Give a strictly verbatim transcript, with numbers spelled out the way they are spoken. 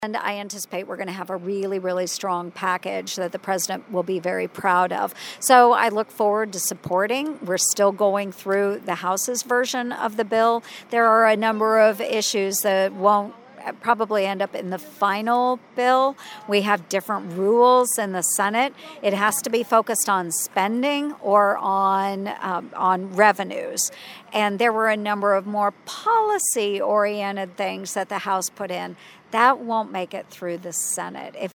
And I anticipate we're going to have a really, really strong package that the president will be very proud of. So I look forward to supporting. We're still going through the House's version of the bill. There are a number of issues that won't probably end up in the final bill. We have different rules in the Senate. It has to be focused on spending or on um, on revenues. And there were a number of more policy-oriented things that the House put in. That won't make it through the Senate. If